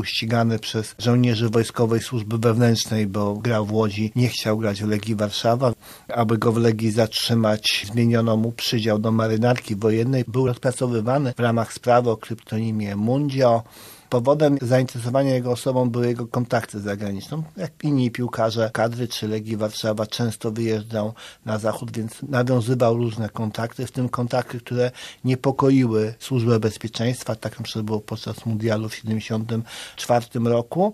był ścigany przez żołnierzy Wojskowej Służby Wewnętrznej, bo grał w Łodzi, nie chciał grać w Legii Warszawa. Aby go w Legii zatrzymać, zmieniono mu przydział do marynarki wojennej. Był rozpracowywany w ramach sprawy o kryptonimie Mundzio. Powodem zainteresowania jego osobą były jego kontakty zagraniczne. Jak inni piłkarze kadry czy Legii Warszawa często wyjeżdżał na zachód, więc nawiązywał różne kontakty, w tym kontakty, które niepokoiły Służbę Bezpieczeństwa. Tak na przykład było podczas mundialu w 1974 roku.